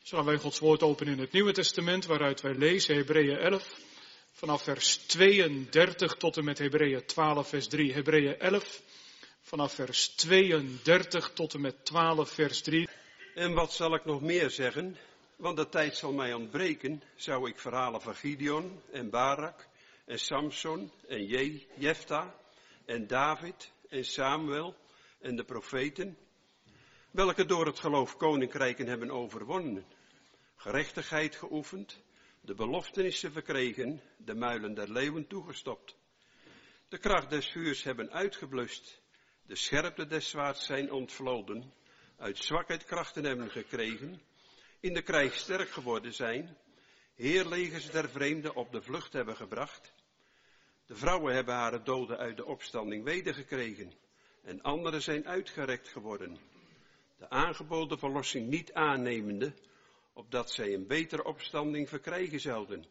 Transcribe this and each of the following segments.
Zullen wij Gods woord openen in het Nieuwe Testament, waaruit wij lezen Hebreeën 11, vanaf vers 32 tot en met Hebreeën 12, vers 3. Hebreeën 11, vanaf vers 32 tot en met 12, vers 3. En wat zal ik nog meer zeggen? Want de tijd zal mij ontbreken, zou ik verhalen van Gideon en Barak en Samson en Jefta en David en Samuel en de profeten, welke door het geloof koninkrijken hebben overwonnen, gerechtigheid geoefend, de beloftenissen verkregen, de muilen der leeuwen toegestopt, de kracht des vuurs hebben uitgeblust, de scherpte des zwaards zijn ontvloden, uit zwakheid krachten hebben gekregen, in de krijg sterk geworden zijn, heerlegers der vreemden op de vlucht hebben gebracht. De vrouwen hebben haar doden uit de opstanding wedergekregen en anderen zijn uitgerekt geworden. De aangeboden verlossing niet aannemende, opdat zij een betere opstanding verkrijgen zouden.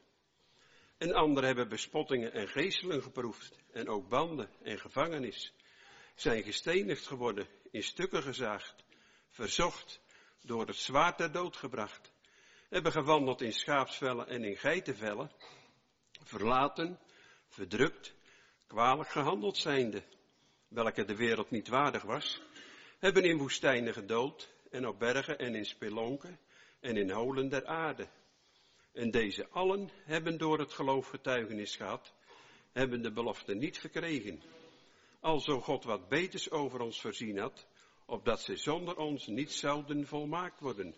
En anderen hebben bespottingen en geeselen geproefd en ook banden en gevangenis. Zijn gestenigd geworden, in stukken gezaagd, verzocht, door het zwaard ter dood gebracht, hebben gewandeld in schaapsvellen en in geitenvellen, verlaten, verdrukt, kwalijk gehandeld zijnde, welke de wereld niet waardig was, hebben in woestijnen gedood en op bergen en in spelonken en in holen der aarde. En deze allen hebben door het geloof getuigenis gehad, hebben de belofte niet verkregen. Alzo God wat beters over ons voorzien had, opdat ze zonder ons niet zouden volmaakt worden.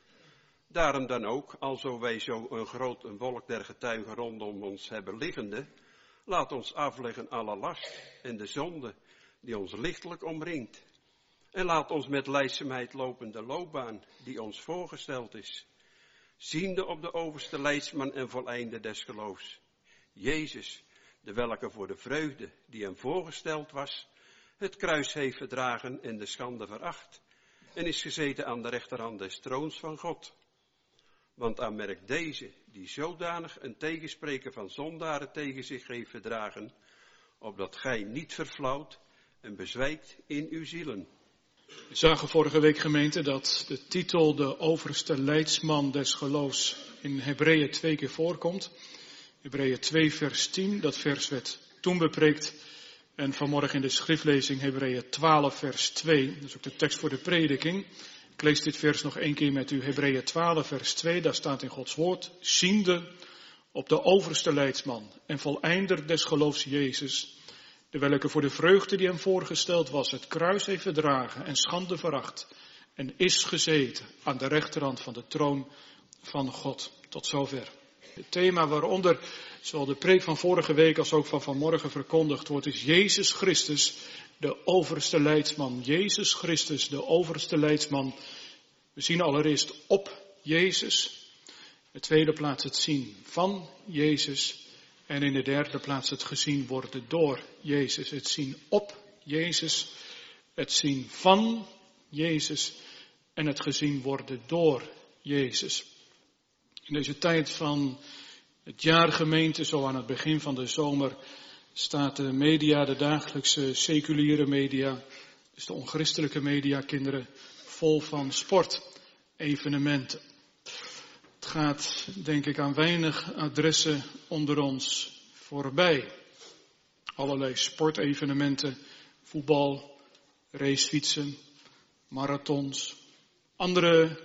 Daarom dan ook, alzo wij zo een wolk der getuigen rondom ons hebben liggende, laat ons afleggen alle last en de zonde die ons lichtelijk omringt. En laat ons met lijdzaamheid lopen de loopbaan die ons voorgesteld is, ziende op de overste leidsman en voleinder des geloofs, Jezus, de welke voor de vreugde die hem voorgesteld was, het kruis heeft verdragen en de schande veracht, en is gezeten aan de rechterhand des troons van God. Want aanmerk deze, die zodanig een tegenspreker van zondaren tegen zich heeft verdragen, opdat gij niet verflauwt en bezwijkt in uw zielen. We zagen vorige week, gemeente, dat de titel de overste leidsman des geloofs in Hebreeën 2 keer voorkomt. Hebreeën 2 vers 10, dat vers werd toen bepreekt. En vanmorgen in de schriftlezing Hebreeën 12 vers 2, dat is ook de tekst voor de prediking. Ik lees dit vers nog één keer met u. Hebreeën 12 vers 2, daar staat in Gods woord, ziende op de overste leidsman en voleinder des geloofs Jezus, de welke voor de vreugde die hem voorgesteld was, het kruis heeft verdragen en schande veracht en is gezeten aan de rechterhand van de troon van God. Tot zover. Het thema waaronder zowel de preek van vorige week als ook van vanmorgen verkondigd wordt, is Jezus Christus, de overste leidsman. Jezus Christus, de overste leidsman. We zien allereerst op Jezus. In de tweede plaats het zien van Jezus. En in de derde plaats het gezien worden door Jezus. Het zien op Jezus, het zien van Jezus en het gezien worden door Jezus. In deze tijd van het jaar gemeente, zo aan het begin van de zomer, staat de media, de dagelijkse seculiere media, dus de onchristelijke media, kinderen, vol van sportevenementen. Het gaat, denk ik, aan weinig adressen onder ons voorbij. Allerlei sportevenementen, voetbal, racefietsen, marathons, andere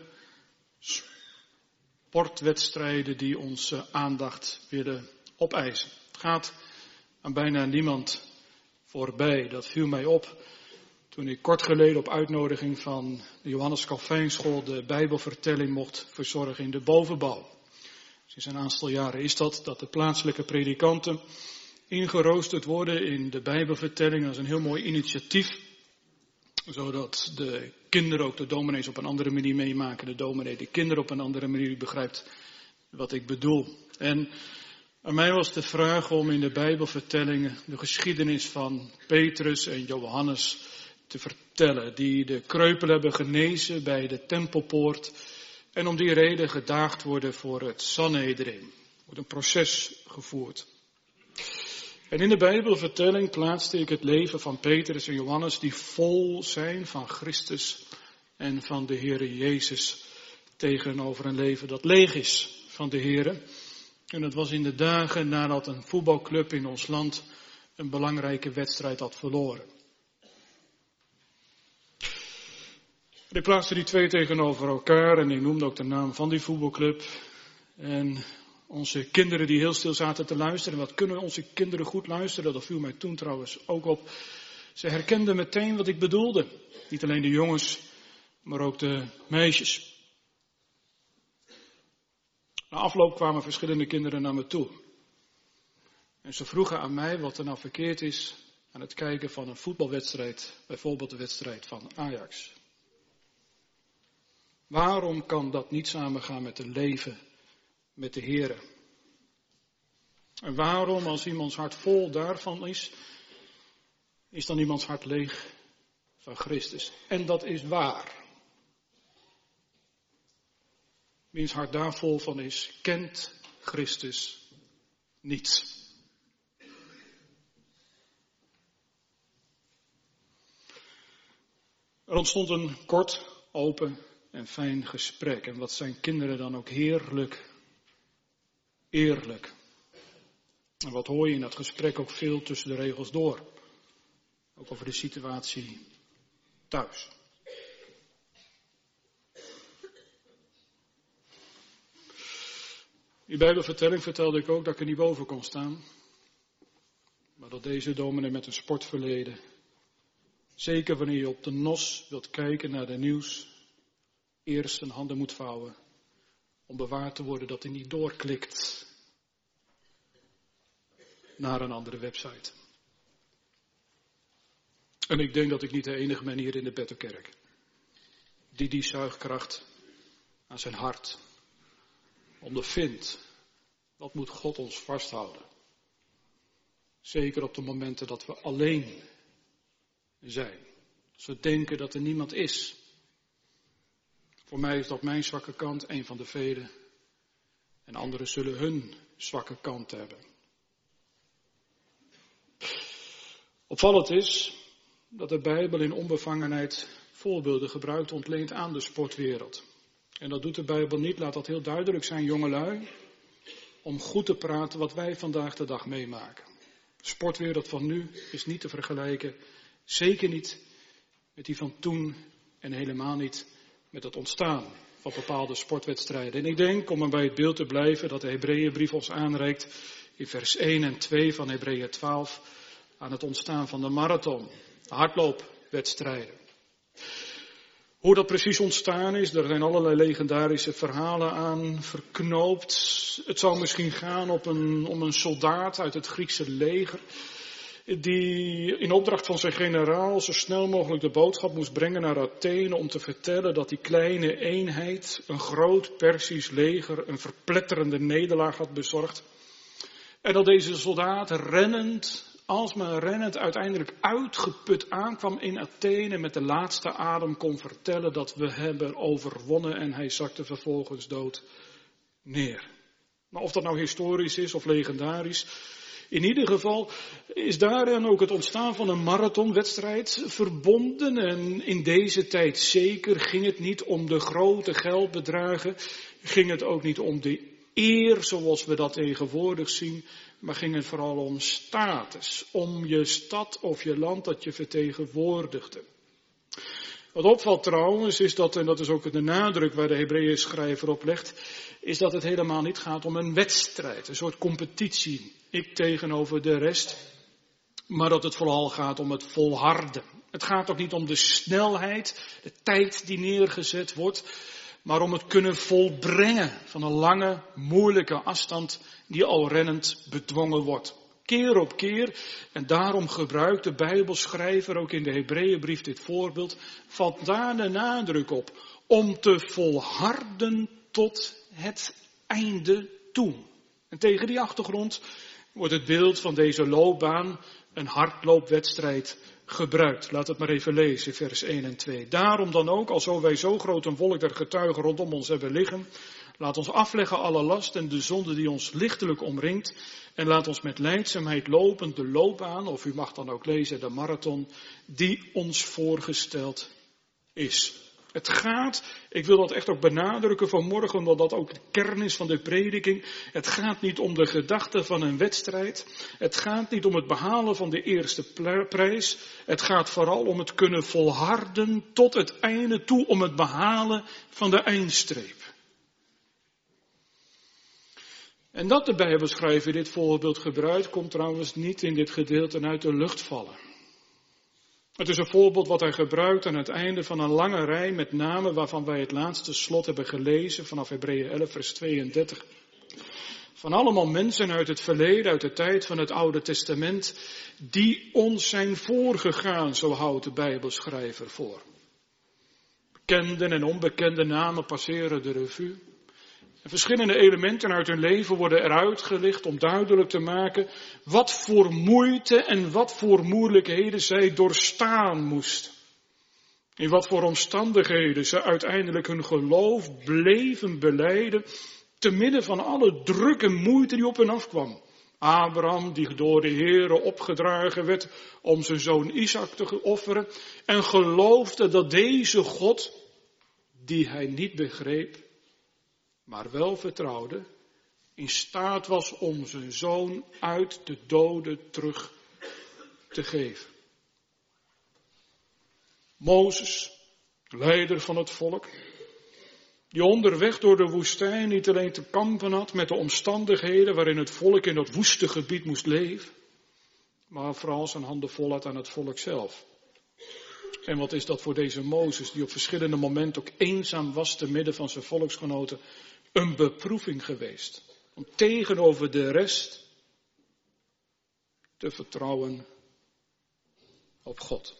sportwedstrijden die onze aandacht willen opeisen. Het gaat aan bijna niemand voorbij. Dat viel mij op toen ik kort geleden op uitnodiging van de Johannes Calvijnschool de Bijbelvertelling mocht verzorgen in de bovenbouw. Sinds een aantal jaren is dat de plaatselijke predikanten ingeroosterd worden in de Bijbelvertelling. Dat is een heel mooi initiatief, zodat de kinderen ook de dominees op een andere manier meemaken. De dominee de kinderen op een andere manier. U begrijpt wat ik bedoel. En aan mij was de vraag om in de Bijbelvertellingen de geschiedenis van Petrus en Johannes te vertellen. Die de kreupelen hebben genezen bij de tempelpoort. En om die reden gedaagd worden voor het Sanhedrin. Er wordt een proces gevoerd. En in de Bijbelvertelling plaatste ik het leven van Petrus en Johannes die vol zijn van Christus en van de Heere Jezus tegenover een leven dat leeg is van de Here. En dat was in de dagen nadat een voetbalclub in ons land een belangrijke wedstrijd had verloren. Ik plaatste die twee tegenover elkaar en ik noemde ook de naam van die voetbalclub. En onze kinderen die heel stil zaten te luisteren. Wat kunnen onze kinderen goed luisteren? Dat viel mij toen trouwens ook op. Ze herkenden meteen wat ik bedoelde. Niet alleen de jongens, maar ook de meisjes. Na afloop kwamen verschillende kinderen naar me toe. En ze vroegen aan mij wat er nou verkeerd is aan het kijken van een voetbalwedstrijd. Bijvoorbeeld de wedstrijd van Ajax. Waarom kan dat niet samengaan met een leven met de Here? En waarom, als iemands hart vol daarvan is dan iemands hart leeg van Christus? En dat is waar. Wiens hart daar vol van is, kent Christus niet. Er ontstond een kort, open en fijn gesprek. En wat zijn kinderen dan ook heerlijk, eerlijk. En wat hoor je in dat gesprek ook veel tussen de regels door. Ook over de situatie thuis. Die Bijbelvertelling vertelde ik ook dat ik er niet boven kon staan. Maar dat deze dominee met een sportverleden, zeker wanneer je op de NOS wilt kijken naar de nieuws, eerst zijn handen moet vouwen om bewaard te worden dat hij niet doorklikt naar een andere website. En ik denk dat ik niet de enige ben hier in de Bethelkerk die zuigkracht aan zijn hart ondervindt. Wat moet God ons vasthouden? Zeker op de momenten dat we alleen zijn. Als we denken dat er niemand is. Voor mij is dat mijn zwakke kant, een van de vele. En anderen zullen hun zwakke kant hebben. Opvallend is dat de Bijbel in onbevangenheid voorbeelden gebruikt, ontleent aan de sportwereld. En dat doet de Bijbel niet, laat dat heel duidelijk zijn, jongelui, om goed te praten wat wij vandaag de dag meemaken. De sportwereld van nu is niet te vergelijken, zeker niet met die van toen en helemaal niet met het ontstaan van bepaalde sportwedstrijden. En ik denk, om bij het beeld te blijven, dat de Hebreeënbrief ons aanreikt in vers 1 en 2 van Hebreeën 12 aan het ontstaan van de marathon, de hardloopwedstrijden. Hoe dat precies ontstaan is, er zijn allerlei legendarische verhalen aan verknoopt. Het zou misschien gaan om een soldaat uit het Griekse leger, die in opdracht van zijn generaal zo snel mogelijk de boodschap moest brengen naar Athene om te vertellen dat die kleine eenheid, een groot Persisch leger, een verpletterende nederlaag had bezorgd. En dat deze soldaat rennend uiteindelijk uitgeput aankwam in Athene met de laatste adem kon vertellen dat we hebben overwonnen en hij zakte vervolgens dood neer. Maar of dat nou historisch is of legendarisch, in ieder geval is daaraan ook het ontstaan van een marathonwedstrijd verbonden. En in deze tijd zeker ging het niet om de grote geldbedragen, ging het ook niet om de eer zoals we dat tegenwoordig zien, maar ging het vooral om status, om je stad of je land dat je vertegenwoordigde. Wat opvalt trouwens is dat, en dat is ook de nadruk waar de Hebreeën schrijver op legt, is dat het helemaal niet gaat om een wedstrijd, een soort competitie, ik tegenover de rest, maar dat het vooral gaat om het volharden. Het gaat ook niet om de snelheid, de tijd die neergezet wordt, maar om het kunnen volbrengen van een lange, moeilijke afstand die al rennend bedwongen wordt. Keer op keer, en daarom gebruikt de Bijbelschrijver ook in de Hebreeënbrief dit voorbeeld, valt daar de nadruk op, om te volharden tot het einde toe. En tegen die achtergrond wordt het beeld van deze loopbaan, een hardloopwedstrijd, gebruikt. Laat het maar even lezen, vers 1 en 2. Daarom dan ook, alzo wij zo groot een wolk der getuigen rondom ons hebben liggen, laat ons afleggen alle last en de zonde die ons lichtelijk omringt, en laat ons met lijdzaamheid lopen de loopbaan, of u mag dan ook lezen de marathon, die ons voorgesteld is. Het gaat, ik wil dat echt ook benadrukken vanmorgen, omdat dat ook de kern is van de prediking. Het gaat niet om de gedachte van een wedstrijd. Het gaat niet om het behalen van de eerste prijs. Het gaat vooral om het kunnen volharden tot het einde toe, om het behalen van de eindstreep. En dat de Bijbelschrijver dit voorbeeld gebruikt, komt trouwens niet in dit gedeelte uit de lucht vallen. Het is een voorbeeld wat hij gebruikt aan het einde van een lange rij met namen waarvan wij het laatste slot hebben gelezen vanaf Hebreeën 11 vers 32. Van allemaal mensen uit het verleden, uit de tijd van het Oude Testament, die ons zijn voorgegaan, zo houdt de Bijbelschrijver voor. Bekende en onbekende namen passeren de revue. En verschillende elementen uit hun leven worden eruit gelicht om duidelijk te maken wat voor moeite en wat voor moeilijkheden zij doorstaan moesten. In wat voor omstandigheden ze uiteindelijk hun geloof bleven belijden, te midden van alle druk en moeite die op hen afkwam. Abraham, die door de Heere opgedragen werd om zijn zoon Isaac te offeren, en geloofde dat deze God, die hij niet begreep, maar wel vertrouwde, in staat was om zijn zoon uit de doden terug te geven. Mozes, leider van het volk, die onderweg door de woestijn niet alleen te kampen had met de omstandigheden waarin het volk in dat woeste gebied moest leven, maar vooral zijn handen vol had aan het volk zelf. En wat is dat voor deze Mozes, die op verschillende momenten ook eenzaam was te midden van zijn volksgenoten, een beproeving geweest. Om tegenover de rest te vertrouwen op God.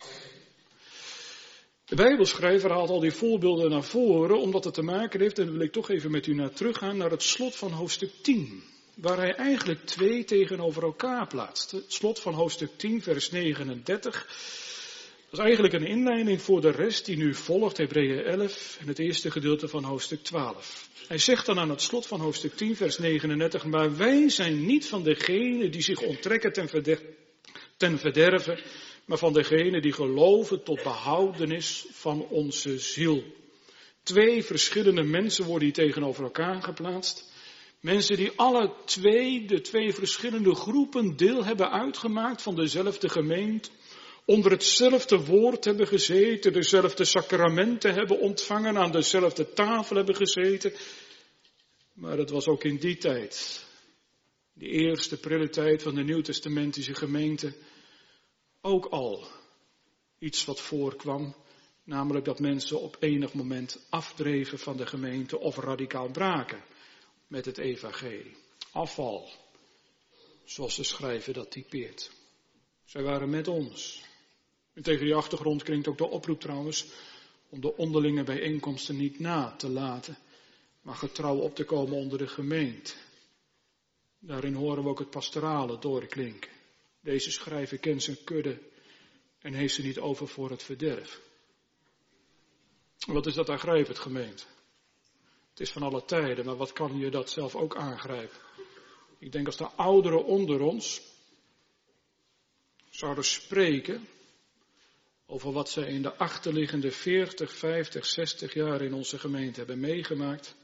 De Bijbelschrijver haalt al die voorbeelden naar voren, omdat het te maken heeft, en daar wil ik toch even met u naar teruggaan, naar het slot van hoofdstuk 10. Waar hij eigenlijk twee tegenover elkaar plaatst. Het slot van hoofdstuk 10, vers 39. Dat is eigenlijk een inleiding voor de rest die nu volgt, Hebreeën 11 en het eerste gedeelte van hoofdstuk 12. Hij zegt dan aan het slot van hoofdstuk 10, vers 39, maar wij zijn niet van degenen die zich onttrekken ten verderven, maar van degenen die geloven tot behoudenis van onze ziel. Twee verschillende mensen worden hier tegenover elkaar geplaatst. Mensen die alle twee, de twee verschillende groepen, deel hebben uitgemaakt van dezelfde gemeente. Onder hetzelfde woord hebben gezeten, dezelfde sacramenten hebben ontvangen, aan dezelfde tafel hebben gezeten. Maar het was ook in die tijd, die eerste prille tijd van de Nieuwtestamentische gemeente, ook al iets wat voorkwam. Namelijk dat mensen op enig moment afdreven van de gemeente of radicaal braken met het evangelie. Afval, zoals de schrijver dat typeert. Zij waren met ons. En tegen die achtergrond klinkt ook de oproep trouwens om de onderlinge bijeenkomsten niet na te laten, maar getrouw op te komen onder de gemeente. Daarin horen we ook het pastorale doorklinken. Deze schrijver kent zijn kudde en heeft ze niet over voor het verderf. Wat is dat aangrijpend, gemeente? Het is van alle tijden, maar wat kan je dat zelf ook aangrijpen? Ik denk als de ouderen onder ons zouden spreken over wat zij in de achterliggende 40, 50, 60 jaar in onze gemeente hebben meegemaakt.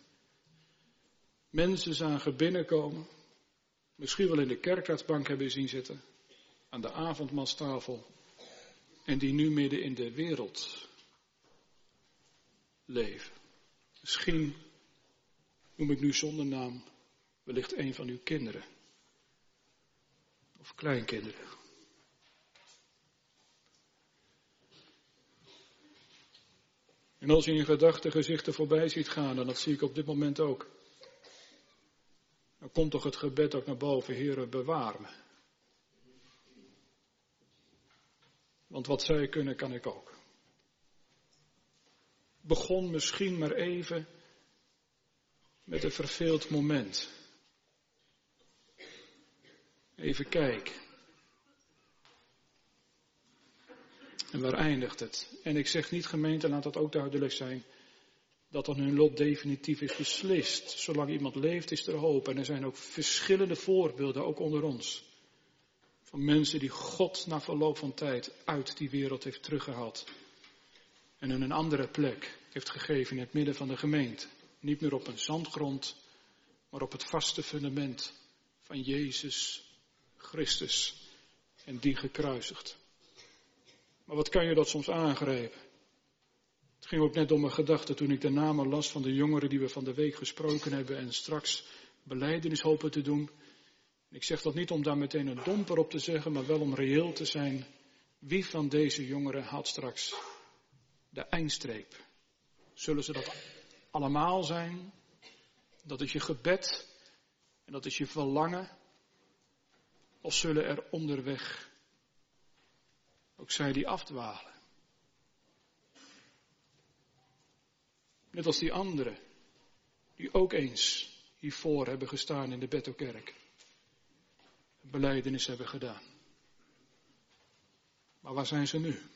Mensen zagen binnenkomen, misschien wel in de kerkraadsbank hebben zien zitten, aan de avondmaalstafel, en die nu midden in de wereld leven. Misschien noem ik nu zonder naam wellicht een van uw kinderen of kleinkinderen. En als je in gedachten gezichten voorbij ziet gaan, en dat zie ik op dit moment ook, dan komt toch het gebed ook naar boven: Heere, bewaar me. Want wat zij kunnen, kan ik ook. Begon misschien maar even met een verveeld moment. Even kijken. En waar eindigt het? En ik zeg niet, gemeente, laat dat ook duidelijk zijn, dat dan hun lot definitief is beslist. Zolang iemand leeft is er hoop. En er zijn ook verschillende voorbeelden, ook onder ons. Van mensen die God na verloop van tijd uit die wereld heeft teruggehaald. en hun een andere plek heeft gegeven in het midden van de gemeente. Niet meer op een zandgrond, maar op het vaste fundament van Jezus Christus en die gekruisigd. Maar wat kan je dat soms aangrijpen? Het ging ook net door mijn gedachten toen ik de namen las van de jongeren die we van de week gesproken hebben en straks belijdenis hopen te doen. Ik zeg dat niet om daar meteen een domper op te zeggen, maar wel om reëel te zijn. Wie van deze jongeren haalt straks de eindstreep? Zullen ze dat allemaal zijn? Dat is je gebed en dat is je verlangen? Of zullen er onderweg ook zij die afdwalen? Net als die anderen, die ook eens hiervoor hebben gestaan in de Bethelkerk. Belijdenis hebben gedaan. Maar waar zijn ze nu?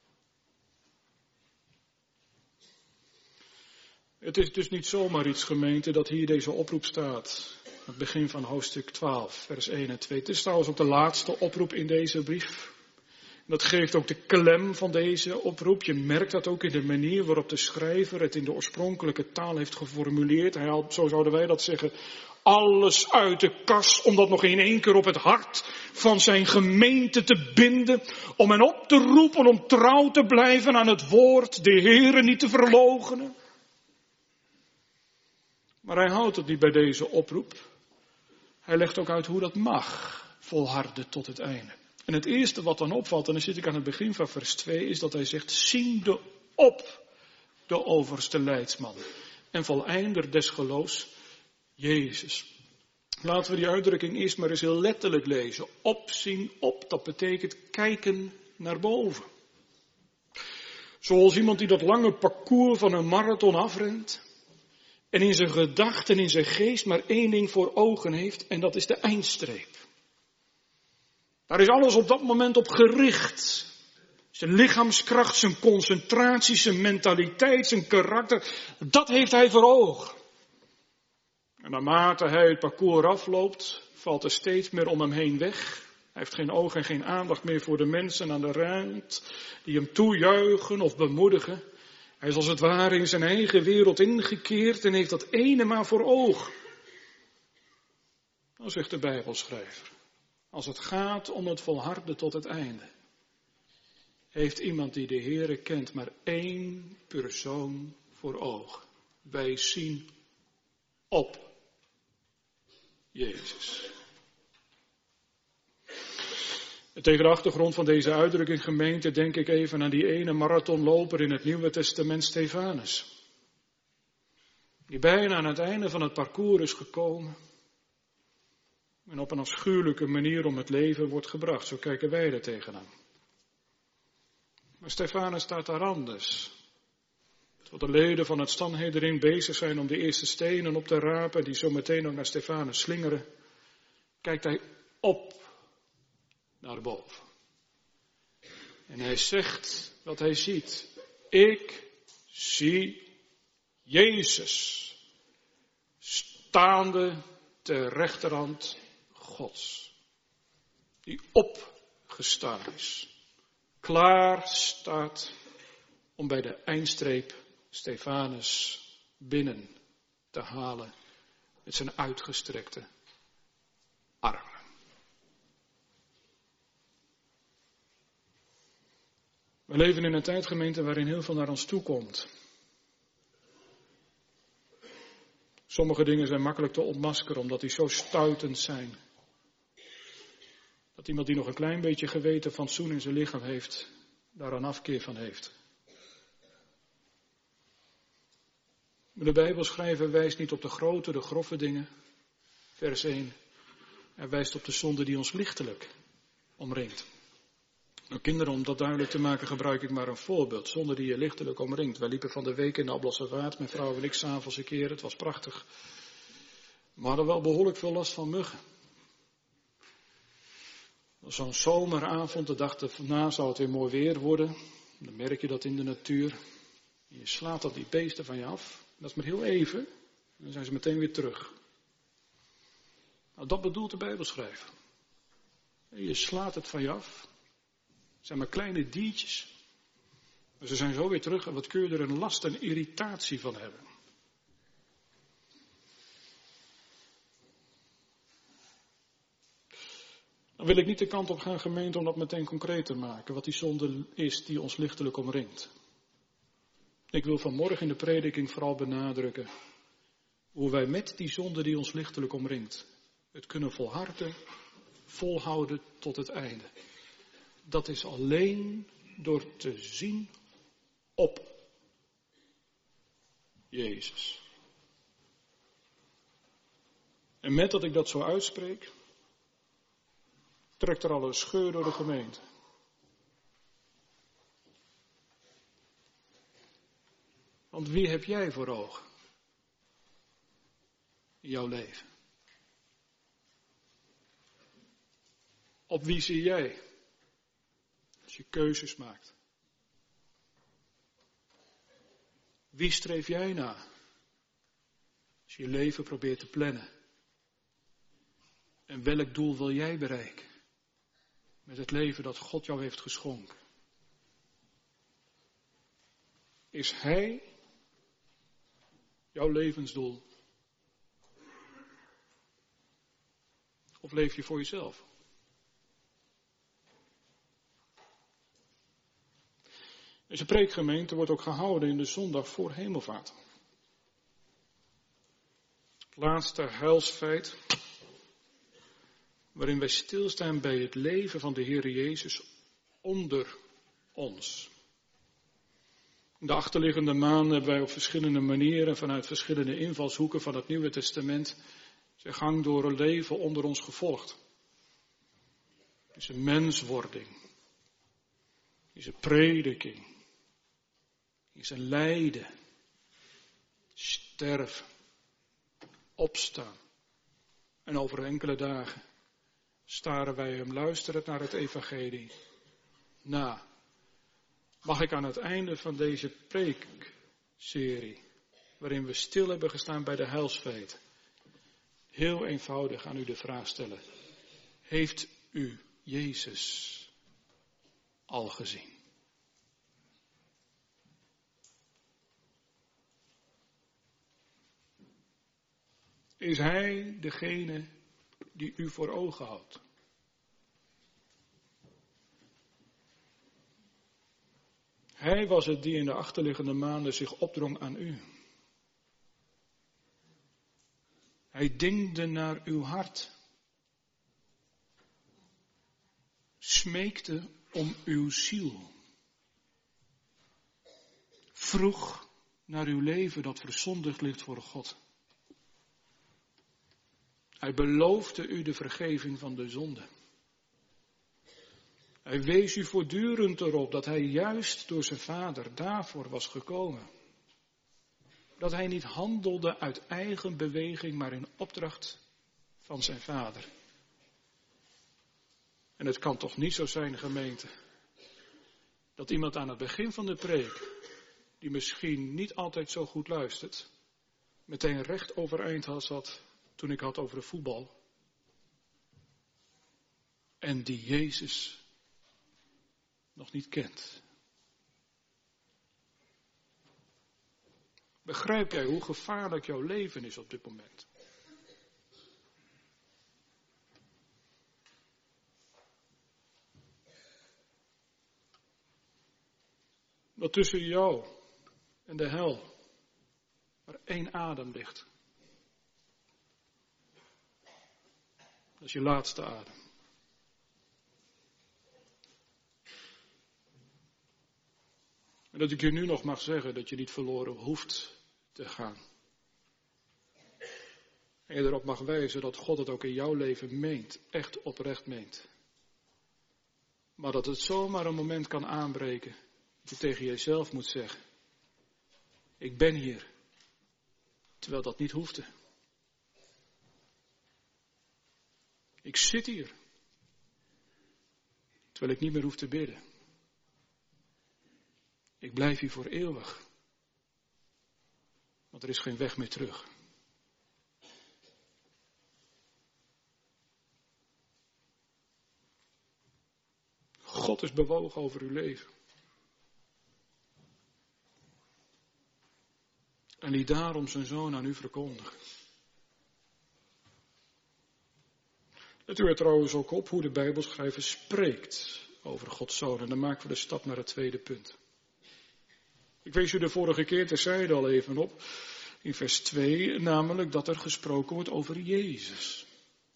Het is dus niet zomaar iets, gemeente, dat hier deze oproep staat. Het begin van hoofdstuk 12, vers 1 en 2. Het is trouwens ook de laatste oproep in deze brief. Dat geeft ook de klem van deze oproep. Je merkt dat ook in de manier waarop de schrijver het in de oorspronkelijke taal heeft geformuleerd. Hij haalt, zo zouden wij dat zeggen, alles uit de kast om dat nog in één keer op het hart van zijn gemeente te binden. Om hen op te roepen om trouw te blijven aan het woord, de Heere niet te verloochenen. Maar hij houdt het niet bij deze oproep. Hij legt ook uit hoe dat mag, volharden tot het einde. En het eerste wat dan opvalt, en dan zit ik aan het begin van vers 2, is dat hij zegt, ziende op de overste leidsman en voleinder des geloofs, Jezus. Laten we die uitdrukking eerst maar eens heel letterlijk lezen. Opzien op, dat betekent kijken naar boven. Zoals iemand die dat lange parcours van een marathon afrent en in zijn gedachten en in zijn geest maar één ding voor ogen heeft en dat is de eindstreep. Daar is alles op dat moment op gericht. Zijn lichaamskracht, zijn concentratie, zijn mentaliteit, zijn karakter. Dat heeft hij voor ogen. En naarmate hij het parcours afloopt, valt er steeds meer om hem heen weg. Hij heeft geen oog en geen aandacht meer voor de mensen aan de rand die hem toejuichen of bemoedigen. Hij is als het ware in zijn eigen wereld ingekeerd en heeft dat ene maar voor ogen. Dan zegt de Bijbelschrijver. Als het gaat om het volharden tot het einde, heeft iemand die de Heere kent maar één persoon voor ogen. Wij zien op Jezus. En tegen de achtergrond van deze uitdrukking, gemeente, denk ik even aan die ene marathonloper in het Nieuwe Testament, Stefanus. Die bijna aan het einde van het parcours is gekomen. En op een afschuwelijke manier om het leven wordt gebracht. Zo kijken wij er tegenaan. Maar Stefanus staat daar anders. Terwijl de leden van het Sanhedrin bezig zijn om de eerste stenen op te rapen, die zo meteen ook naar Stefanus slingeren, kijkt hij op naar boven. En hij zegt wat hij ziet. Ik zie Jezus staande ter rechterhand Gods, die opgestaan is, klaar staat om bij de eindstreep Stefanus binnen te halen met zijn uitgestrekte armen. We leven in een tijd, gemeente, waarin heel veel naar ons toe komt. Sommige dingen zijn makkelijk te ontmaskeren omdat die zo stuitend zijn. Dat iemand die nog een klein beetje geweten fatsoen in zijn lichaam heeft, daar een afkeer van heeft. Maar de Bijbelschrijver wijst niet op de grote, de grove dingen. Vers 1. Hij wijst op de zonde die ons lichtelijk omringt. Nou, kinderen, om dat duidelijk te maken gebruik ik maar een voorbeeld. Zonde die je lichtelijk omringt. Wij liepen van de week in de Alblasserwaard, mijn vrouw en ik, 's avonds een keer. Het was prachtig. We hadden wel behoorlijk veel last van muggen. Zo'n zomeravond, de dag erna zou het weer mooi weer worden. Dan merk je dat in de natuur. Je slaat dat die beesten van je af. Dat is maar heel even. En dan zijn ze meteen weer terug. Nou, dat bedoelt de Bijbelschrijver. Je slaat het van je af. Het zijn maar kleine diertjes. Maar ze zijn zo weer terug en wat kun je er een last en irritatie van hebben. Dan wil ik niet de kant op gaan, gemeente, om dat meteen concreet te maken. Wat die zonde is die ons lichtelijk omringt. Ik wil vanmorgen in de prediking vooral benadrukken hoe wij met die zonde die ons lichtelijk omringt het kunnen volhouden tot het einde. Dat is alleen door te zien op Jezus. En met dat ik dat zo uitspreek, trekt er al een scheur door de gemeente. Want wie heb jij voor ogen in jouw leven? Op wie zie jij als je keuzes maakt? Wie streef jij na als je je leven probeert te plannen? En welk doel wil jij bereiken met het leven dat God jou heeft geschonken? Is Hij jouw levensdoel? Of leef je voor jezelf? Deze preekgemeente wordt ook gehouden in de zondag voor Hemelvaart. Het laatste heilsfeit waarin wij stilstaan bij het leven van de Heer Jezus onder ons. De achterliggende maanden hebben wij op verschillende manieren vanuit verschillende invalshoeken van het Nieuwe Testament zijn gang door een leven onder ons gevolgd. Het is een menswording. Het is een prediking. Het is een lijden. Sterven. Opstaan. En over enkele dagen staren wij hem luisterend naar het evangelie na. Mag ik aan het einde van deze preekserie, waarin we stil hebben gestaan bij de heilsfeiten, heel eenvoudig aan u de vraag stellen: heeft u Jezus al gezien? Is Hij degene die u voor ogen houdt? Hij was het die in de achterliggende maanden zich opdrong aan u. Hij dingde naar uw hart. Smeekte om uw ziel. Vroeg naar uw leven dat verzondigd ligt voor God. Hij beloofde u de vergeving van de zonde. Hij wees u voortdurend erop dat hij juist door zijn vader daarvoor was gekomen. Dat hij niet handelde uit eigen beweging, maar in opdracht van zijn vader. En het kan toch niet zo zijn, gemeente, dat iemand aan het begin van de preek, die misschien niet altijd zo goed luistert, meteen recht overeind zat toen ik had over de voetbal. En die Jezus nog niet kent. Begrijp jij hoe gevaarlijk jouw leven is op dit moment? Dat tussen jou en de hel maar één adem ligt. Dat is je laatste adem. En dat ik je nu nog mag zeggen dat je niet verloren hoeft te gaan. En je erop mag wijzen dat God het ook in jouw leven meent, echt oprecht meent. Maar dat het zomaar een moment kan aanbreken dat je tegen jezelf moet zeggen: ik ben hier, terwijl dat niet hoefde. Ik zit hier, terwijl ik niet meer hoef te bidden. Ik blijf hier voor eeuwig, want er is geen weg meer terug. God is bewogen over uw leven. En liet daarom zijn zoon aan u verkondigen. Let u er trouwens ook op hoe de Bijbelschrijver spreekt over Gods zoon. En dan maken we de stap naar het tweede punt. Ik wees u de vorige keer terzijde al even op, in vers 2, namelijk dat er gesproken wordt over Jezus.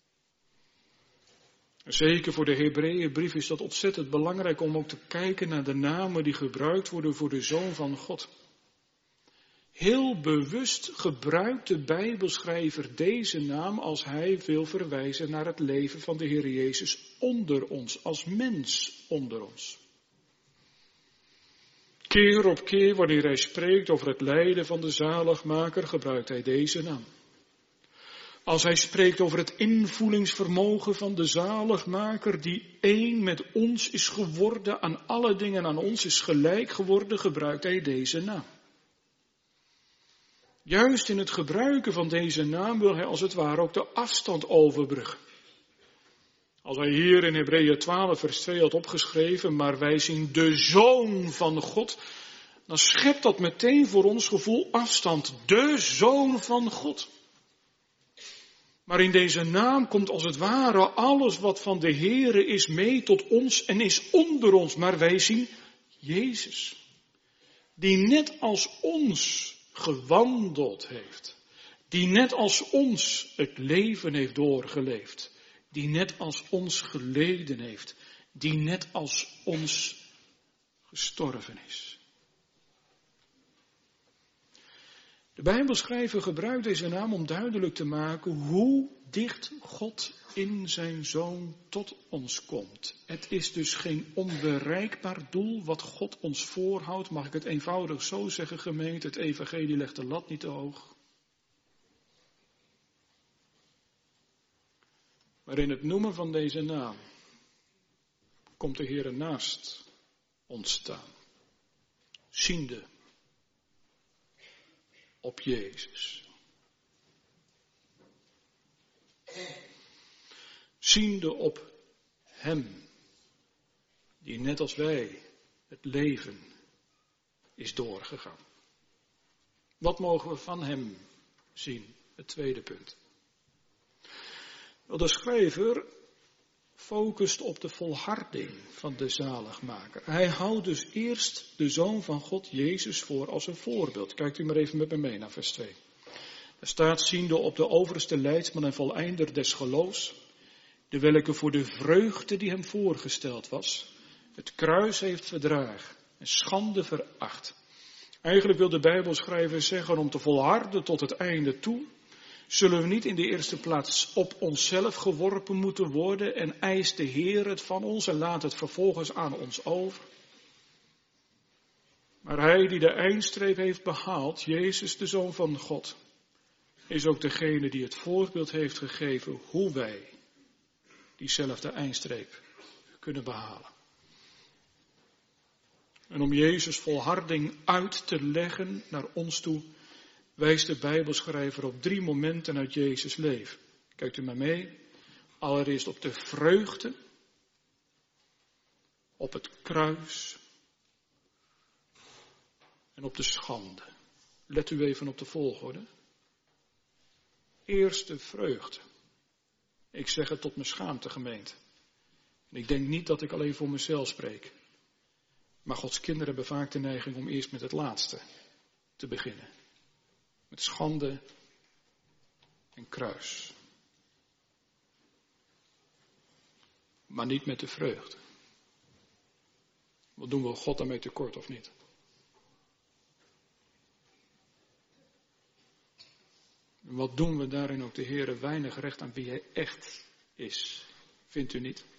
Zeker voor de Hebreeënbrief is dat ontzettend belangrijk om ook te kijken naar de namen die gebruikt worden voor de Zoon van God. Heel bewust gebruikt de Bijbelschrijver deze naam als hij wil verwijzen naar het leven van de Heer Jezus onder ons, als mens onder ons. Keer op keer wanneer hij spreekt over het lijden van de zaligmaker gebruikt hij deze naam. Als hij spreekt over het invoelingsvermogen van de zaligmaker die één met ons is geworden, aan alle dingen aan ons is gelijk geworden, gebruikt hij deze naam. Juist in het gebruiken van deze naam wil hij als het ware ook de afstand overbruggen. Als hij hier in Hebreeën 12 vers 2 had opgeschreven, maar wij zien de Zoon van God, dan schept dat meteen voor ons gevoel afstand. De Zoon van God. Maar in deze naam komt als het ware alles wat van de Heere is mee tot ons en is onder ons. Maar wij zien Jezus, die net als ons gewandeld heeft. Die net als ons het leven heeft doorgeleefd. Die net als ons geleden heeft. Die net als ons gestorven is. De Bijbelschrijver gebruikt deze naam om duidelijk te maken hoe dicht God in zijn Zoon tot ons komt. Het is dus geen onbereikbaar doel wat God ons voorhoudt. Mag ik het eenvoudig zo zeggen, gemeente? Het evangelie legt de lat niet te hoog. Maar in het noemen van deze naam komt de Heer naast ons staan. Ziende op Jezus. Ziende op Hem, die net als wij het leven is doorgegaan. Wat mogen we van Hem zien? Het tweede punt. Wel, de schrijver focust op de volharding van de zaligmaker. Hij houdt dus eerst de Zoon van God, Jezus, voor als een voorbeeld. Kijkt u maar even met me mee naar vers 2. Er staat, ziende op de overste leidsman en voleinder des geloofs, de welke voor de vreugde die hem voorgesteld was, het kruis heeft verdragen en schande veracht. Eigenlijk wil de Bijbelschrijver zeggen, om te volharden tot het einde toe, zullen we niet in de eerste plaats op onszelf geworpen moeten worden en eist de Heer het van ons en laat het vervolgens aan ons over. Maar hij die de eindstreep heeft behaald, Jezus de Zoon van God, is ook degene die het voorbeeld heeft gegeven hoe wij diezelfde eindstreep kunnen behalen. En om Jezus volharding uit te leggen naar ons toe, wijst de Bijbelschrijver op 3 momenten uit Jezus' leven. Kijkt u maar mee. Allereerst op de vreugde, op het kruis en op de schande. Let u even op de volgorde. Eerst de vreugde. Ik zeg het tot mijn schaamte, gemeente. En ik denk niet dat ik alleen voor mezelf spreek. Maar Gods kinderen hebben vaak de neiging om eerst met het laatste te beginnen. Met schande en kruis. Maar niet met de vreugde. Wat doen we God daarmee tekort of niet? En wat doen we daarin ook de Heere weinig recht aan wie Hij echt is? Vindt u niet?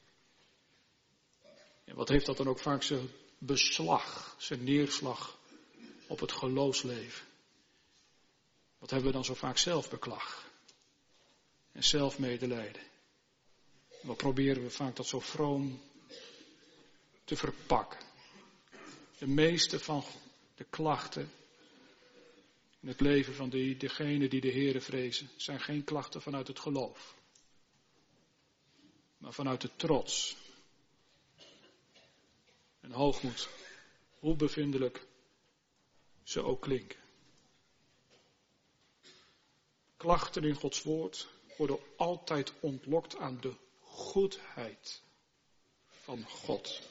En wat heeft dat dan ook vaak zijn beslag, zijn neerslag op het geloofsleven? Wat hebben we dan zo vaak zelfbeklag en zelfmedelijden? Wat proberen we vaak dat zo vroom te verpakken? De meeste van de klachten in het leven van degenen die de Heere vrezen, zijn geen klachten vanuit het geloof, maar vanuit de trots en hoogmoed, hoe bevindelijk ze ook klinken. Klachten in Gods woord worden altijd ontlokt aan de goedheid van God.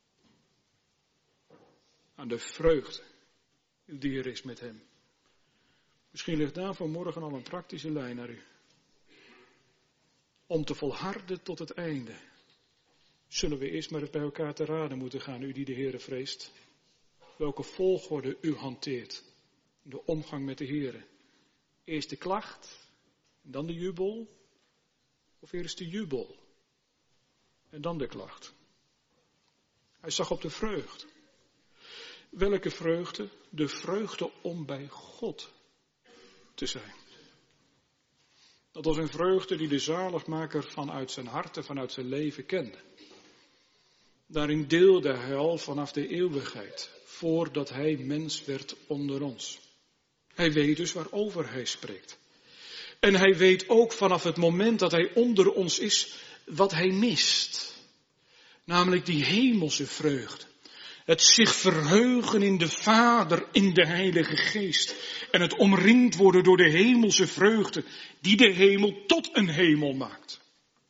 Aan de vreugde die er is met hem. Misschien ligt daar vanmorgen al een praktische lijn naar u. Om te volharden tot het einde, zullen we eerst maar eens bij elkaar te raden moeten gaan, u die de Heere vreest. Welke volgorde u hanteert in de omgang met de Heere. Eerst de klacht, en dan de jubel, of eerst de jubel, en dan de klacht. Hij zag op de vreugde. Welke vreugde? De vreugde om bij God te zijn. Dat was een vreugde die de zaligmaker vanuit zijn hart en vanuit zijn leven kende. Daarin deelde hij al vanaf de eeuwigheid, voordat hij mens werd onder ons. Hij weet dus waarover hij spreekt. En hij weet ook vanaf het moment dat hij onder ons is, wat hij mist. Namelijk die hemelse vreugde. Het zich verheugen in de Vader, in de Heilige Geest. En het omringd worden door de hemelse vreugde, die de hemel tot een hemel maakt.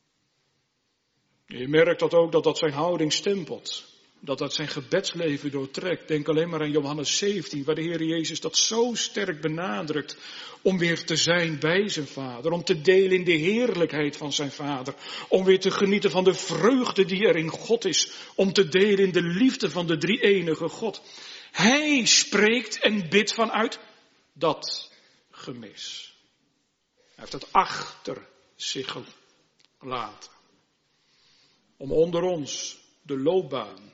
Je merkt dat ook dat zijn houding stempelt. Dat zijn gebedsleven doortrekt. Denk alleen maar aan Johannes 17, waar de Heer Jezus dat zo sterk benadrukt. Om weer te zijn bij zijn Vader. Om te delen in de heerlijkheid van zijn Vader. Om weer te genieten van de vreugde die er in God is. Om te delen in de liefde van de drie-enige God. Hij spreekt en bidt vanuit dat gemis. Hij heeft het achter zich gelaten. Om onder ons de loopbaan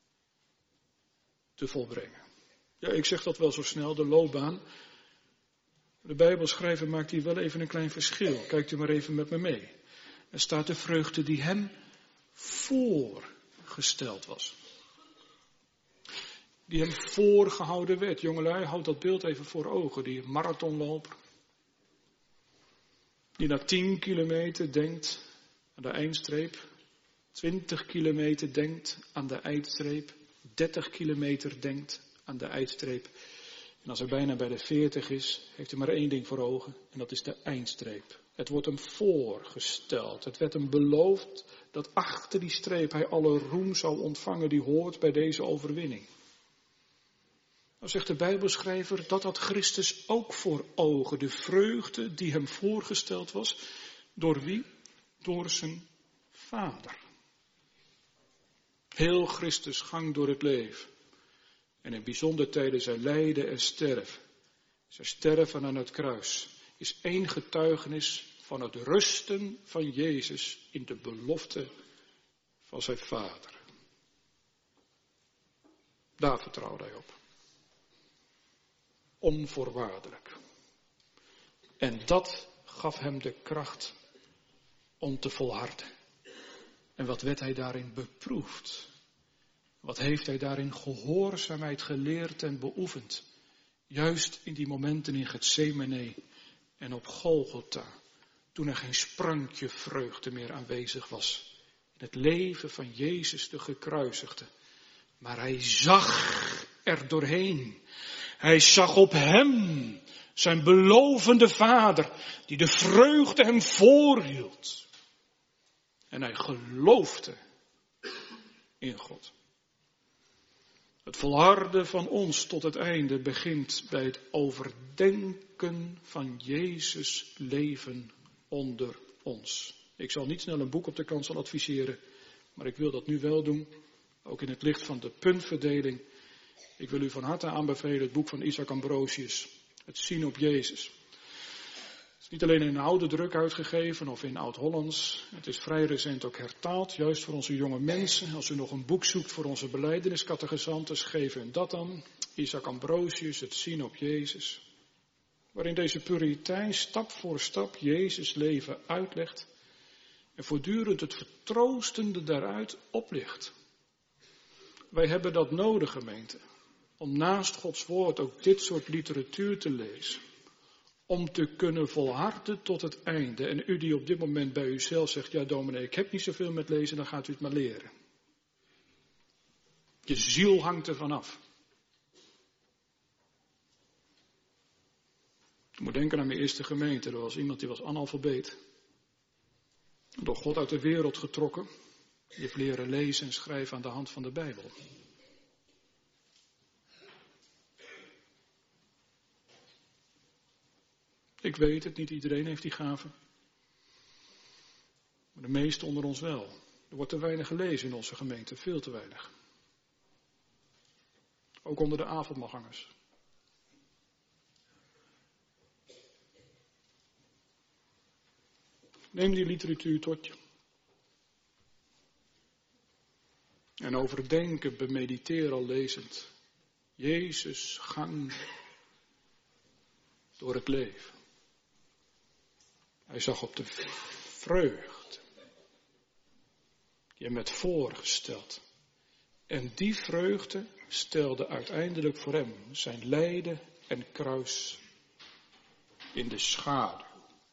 te volbrengen. Ja, ik zeg dat wel zo snel, de loopbaan. De Bijbelschrijver maakt hier wel even een klein verschil. Kijkt u maar even met me mee. Er staat de vreugde die hem voorgesteld was. Die hem voorgehouden werd. Jongelui, houd dat beeld even voor ogen. Die marathonloper. Die na 10 kilometer denkt aan de eindstreep. 20 kilometer denkt aan de eindstreep. 30 kilometer denkt aan de eindstreep. En als hij bijna bij de 40 is, heeft hij maar één ding voor ogen. En dat is de eindstreep. Het wordt hem voorgesteld. Het werd hem beloofd dat achter die streep hij alle roem zou ontvangen die hoort bij deze overwinning. Nou zegt de Bijbelschrijver, dat had Christus ook voor ogen. De vreugde die hem voorgesteld was. Door wie? Door zijn Vader. Heel Christus gang door het leven. En in bijzonder tijdens zijn lijden en sterven. Zijn sterven aan het kruis is één getuigenis van het rusten van Jezus in de belofte van zijn Vader. Daar vertrouwde hij op. Onvoorwaardelijk. En dat gaf hem de kracht om te volharden. En wat werd hij daarin beproefd? Wat heeft hij daarin gehoorzaamheid geleerd en beoefend? Juist in die momenten in Getsemane en op Golgotha. Toen er geen sprankje vreugde meer aanwezig was. In het leven van Jezus de gekruisigde. Maar hij zag er doorheen. Hij zag op hem, zijn belovende Vader, die de vreugde hem voorhield. En hij geloofde in God. Het volharden van ons tot het einde begint bij het overdenken van Jezus' leven onder ons. Ik zal niet snel een boek op de kansel adviseren, maar ik wil dat nu wel doen, ook in het licht van de puntverdeling. Ik wil u van harte aanbevelen het boek van Isaac Ambrosius, Het zien op Jezus. Het is niet alleen in een oude druk uitgegeven of in Oud-Hollands. Het is vrij recent ook hertaald, juist voor onze jonge mensen. Als u nog een boek zoekt voor onze belijdeniscatechisanten, geef hun dat dan. Isaac Ambrosius, Het zien op Jezus. Waarin deze Puritijn stap voor stap Jezus' leven uitlegt. En voortdurend het vertroostende daaruit oplicht. Wij hebben dat nodig, gemeente. Om naast Gods woord ook dit soort literatuur te lezen. Om te kunnen volharden tot het einde. En u die op dit moment bij uzelf zegt, ja dominee, ik heb niet zoveel met lezen, dan gaat u het maar leren. Je ziel hangt ervan af. Ik moet denken aan mijn eerste gemeente. Er was iemand die was analfabeet. Door God uit de wereld getrokken. Die heeft leren lezen en schrijven aan de hand van de Bijbel. Ik weet het, niet iedereen heeft die gave. Maar de meesten onder ons wel. Er wordt te weinig gelezen in onze gemeente, veel te weinig. Ook onder de avondmaalgangers. Neem die literatuur tot je. En overdenken, bemediteer al lezend. Jezus gang door het leven. Hij zag op de vreugde die hem werd voorgesteld. En die vreugde stelde uiteindelijk voor hem zijn lijden en kruis in de schaduw.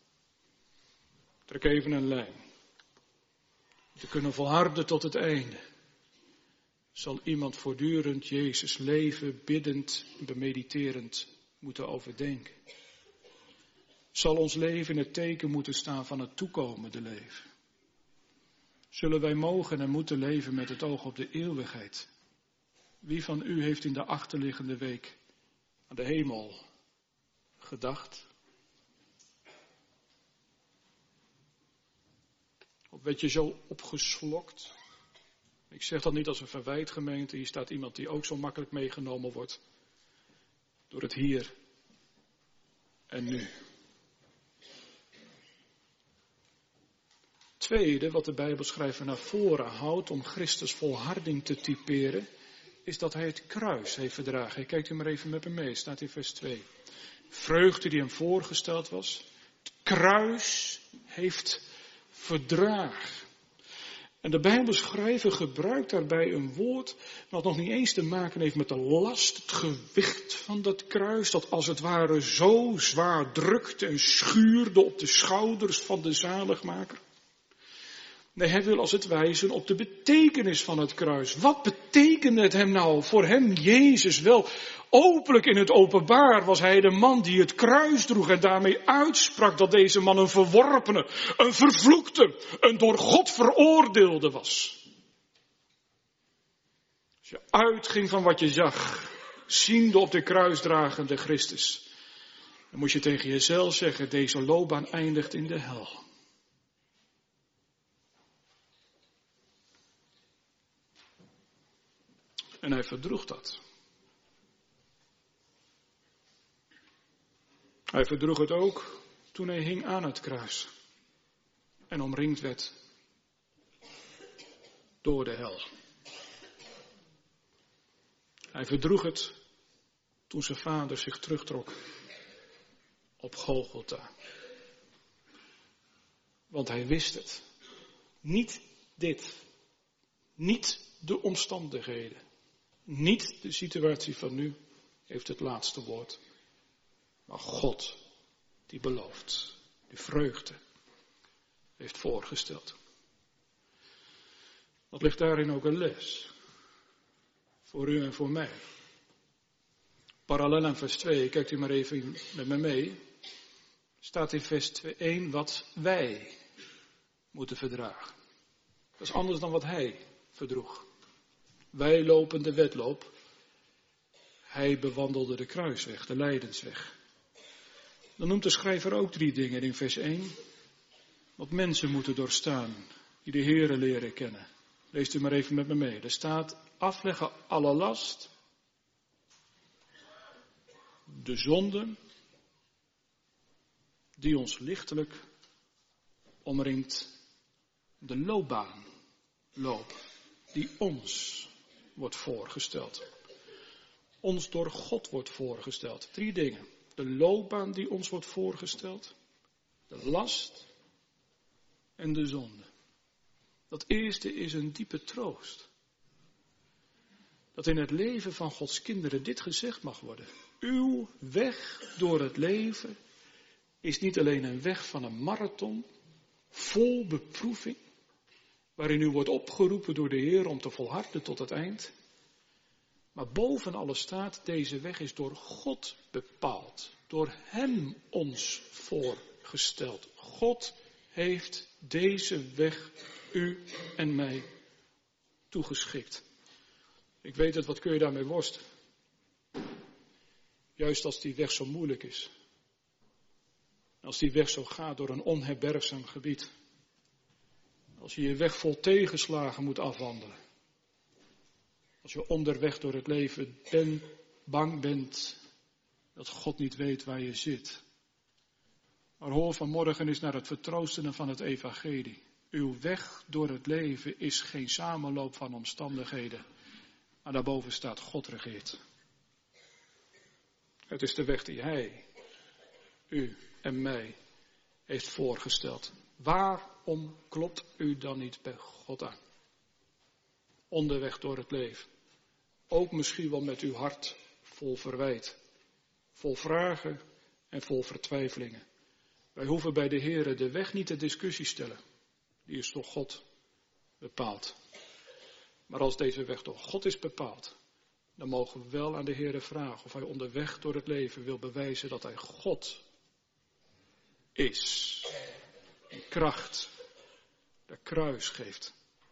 Trek even een lijn. Te kunnen volharden tot het einde. Zal iemand voortdurend Jezus leven, biddend, bemediterend moeten overdenken. Zal ons leven in het teken moeten staan van het toekomende leven. Zullen wij mogen en moeten leven met het oog op de eeuwigheid. Wie van u heeft in de achterliggende week aan de hemel gedacht? Of werd je zo opgeslokt? Ik zeg dat niet als een verwijt, gemeente. Hier staat iemand die ook zo makkelijk meegenomen wordt. Door het hier en nu. Tweede, wat de Bijbelschrijver naar voren houdt om Christus volharding te typeren, is dat hij het kruis heeft verdragen. Kijkt u maar even met me mee, staat in vers 2. Vreugde die hem voorgesteld was. Het kruis heeft verdragen. En de Bijbelschrijver gebruikt daarbij een woord wat nog niet eens te maken heeft met de last, het gewicht van dat kruis, dat als het ware zo zwaar drukte en schuurde op de schouders van de zaligmaker. Nee, hij wil als het wijzen op de betekenis van het kruis. Wat betekende het hem nou? Voor hem, Jezus, wel openlijk in het openbaar was hij de man die het kruis droeg en daarmee uitsprak dat deze man een verworpene, een vervloekte, een door God veroordeelde was. Als je uitging van wat je zag, ziende op de kruisdragende Christus, dan moest je tegen jezelf zeggen, deze loopbaan eindigt in de hel. En hij verdroeg dat. Hij verdroeg het ook toen hij hing aan het kruis. En omringd werd door de hel. Hij verdroeg het toen zijn vader zich terugtrok op Golgotha. Want hij wist het. Niet dit. Niet de omstandigheden. Niet de situatie van nu heeft het laatste woord. Maar God die belooft. Die vreugde heeft voorgesteld. Wat ligt daarin ook een les. Voor u en voor mij. Parallel aan vers 2, kijkt u maar even met me mee. Staat in vers 1 wat wij moeten verdragen. Dat is anders dan wat hij verdroeg. Wij lopen de wedloop. Hij bewandelde de kruisweg, de lijdensweg. Dan noemt de schrijver ook 3 dingen in vers 1. Wat mensen moeten doorstaan, die de Heere leren kennen. Leest u maar even met me mee. Er staat afleggen alle last. De zonde die ons lichtelijk omringt. De loopbaan lopen die ons wordt voorgesteld. Ons door God wordt voorgesteld. 3 dingen. De loopbaan die ons wordt voorgesteld. De last en de zonde. Dat eerste is een diepe troost. Dat in het leven van Gods kinderen dit gezegd mag worden. Uw weg door het leven is niet alleen een weg van een marathon, vol beproeving, waarin u wordt opgeroepen door de Heer om te volharden tot het eind. Maar boven alles staat, deze weg is door God bepaald. door hem ons voorgesteld. God heeft deze weg u en mij toegeschikt. Ik weet het, wat kun je daarmee worstelen? Juist als die weg zo moeilijk is. Als die weg zo gaat door een onherbergzaam gebied. Als je je weg vol tegenslagen moet afwandelen. Als je onderweg door het leven bang bent dat God niet weet waar je zit. Maar hoor vanmorgen eens naar het vertroostende van het evangelie. Uw weg door het leven is geen samenloop van omstandigheden. Maar daarboven staat God regeert. Het is de weg die Hij, u en mij heeft voorgesteld. Waarom klopt u dan niet bij God aan? Onderweg door het leven. Ook misschien wel met uw hart vol verwijt. Vol vragen en vol vertwijfelingen. Wij hoeven bij de Heere de weg niet ter discussie stellen. Die is door God bepaald. Maar als deze weg door God is bepaald, dan mogen we wel aan de Heere vragen of Hij onderweg door het leven wil bewijzen dat Hij God is. En kracht, de kruis geeft.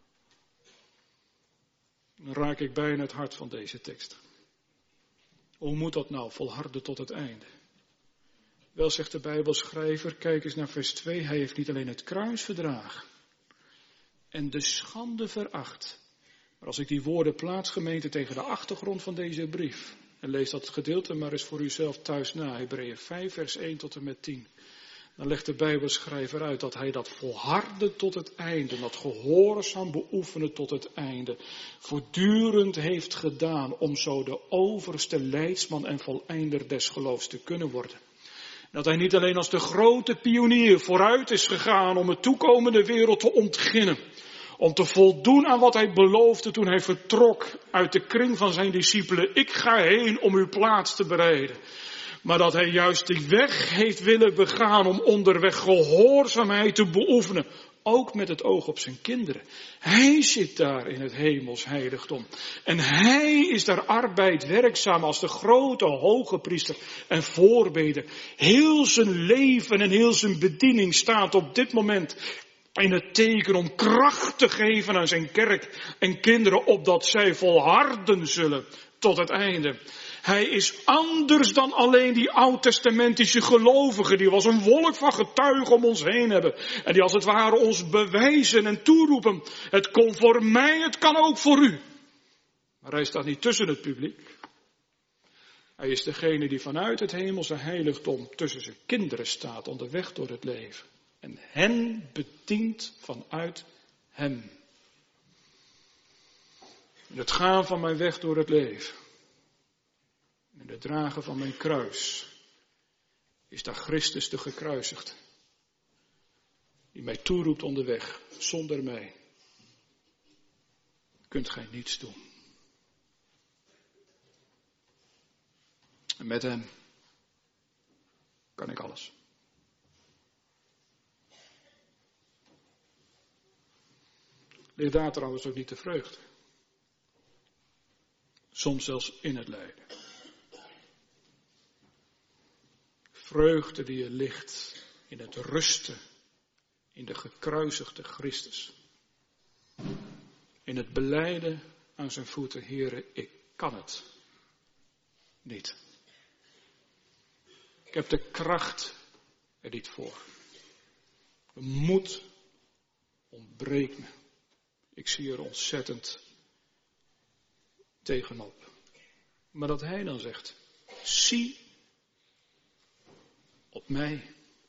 Dan raak ik bijna het hart van deze tekst. Hoe moet dat nou, volharden tot het einde? Wel, zegt de Bijbelschrijver, kijk eens naar vers 2. Hij heeft niet alleen het kruis verdragen en de schande veracht. Maar als ik die woorden plaats, gemeente, tegen de achtergrond van deze brief, en lees dat gedeelte maar eens voor uzelf thuis na, Hebreeën 5 vers 1 tot en met 10. Dan legt de Bijbelschrijver uit dat hij dat volharden tot het einde, dat gehoorzaam beoefenen tot het einde, voortdurend heeft gedaan om zo de overste leidsman en voleinder des geloofs te kunnen worden. Dat hij niet alleen als de grote pionier vooruit is gegaan om het toekomende wereld te ontginnen, om te voldoen aan wat hij beloofde toen hij vertrok uit de kring van zijn discipelen. Ik ga heen om uw plaats te bereiden. Maar dat hij juist die weg heeft willen begaan om onderweg gehoorzaamheid te beoefenen. Ook met het oog op zijn kinderen. Hij zit daar in het hemels heiligdom. En hij is daar arbeid werkzaam als de grote hoge priester en voorbeder. Heel zijn leven en heel zijn bediening staat op dit moment in het teken om kracht te geven aan zijn kerk en kinderen, opdat zij volharden zullen tot het einde. Hij is anders dan alleen die oud-testamentische gelovigen die als een wolk van getuigen om ons heen hebben. En die als het ware ons bewijzen en toeroepen. Het kon voor mij, het kan ook voor u. Maar hij staat niet tussen het publiek. Hij is degene die vanuit het hemelse heiligdom tussen zijn kinderen staat, onderweg door het leven. En hen bedient vanuit hem. In het gaan van mijn weg door het leven. En het dragen van mijn kruis is daar Christus de gekruisigd. Die mij toeroept onderweg. Zonder mij kunt gij niets doen. En met hem kan ik alles. Ligt daar trouwens ook niet de vreugde. Soms zelfs in het lijden. Vreugde die er ligt in het rusten in de gekruisigde Christus. In het belijden aan zijn voeten, Heere, ik kan het niet. Ik heb de kracht er niet voor. De moed ontbreekt me. Ik zie er ontzettend tegenop. Maar dat hij dan zegt, zie op mij.